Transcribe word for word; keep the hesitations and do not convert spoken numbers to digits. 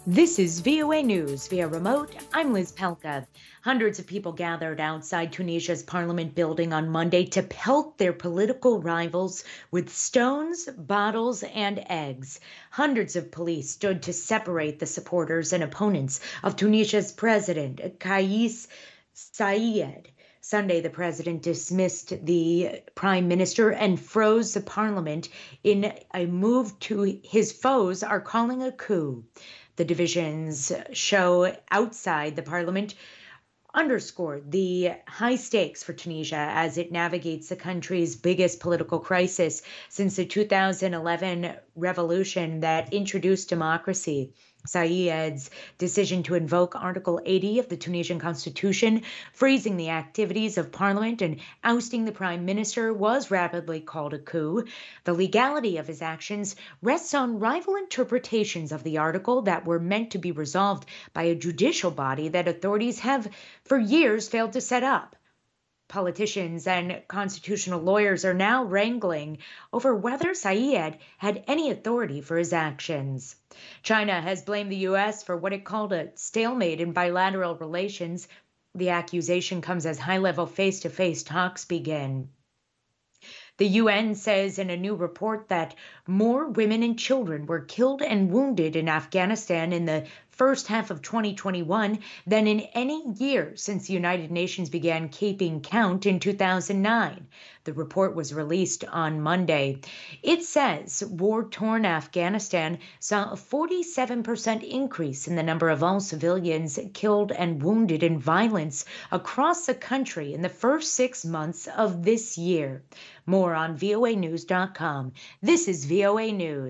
This is V O A News via remote. I'm Liz Pelka. Hundreds of people gathered outside Tunisia's parliament building on Monday to pelt their political rivals with stones, bottles, and eggs. Hundreds of police stood to separate the supporters and opponents of Tunisia's president, Kais Saied. Sunday, the president dismissed the prime minister and froze the parliament in a move to his foes are calling a coup. The divisions show outside the parliament underscored the high stakes for Tunisia as it navigates the country's biggest political crisis since the two thousand eleven revolution that introduced democracy. Saïed's decision to invoke Article eighty of the Tunisian constitution, freezing the activities of parliament and ousting the prime minister, was rapidly called a coup. The legality of his actions rests on rival interpretations of the article that were meant to be resolved by a judicial body that authorities have for years failed to set up. Politicians and constitutional lawyers are now wrangling over whether Saied had any authority for his actions. China has blamed the U S for what it called a stalemate in bilateral relations. The accusation comes as high-level face-to-face talks begin. The U N says in a new report that more women and children were killed and wounded in Afghanistan in the first half of twenty twenty-one than in any year since the United Nations began keeping count in two thousand nine. The report was released on Monday. It says war-torn Afghanistan saw a forty-seven percent increase in the number of all civilians killed and wounded in violence across the country in the first six months of this year. More on V O A news dot com. This is V O A News.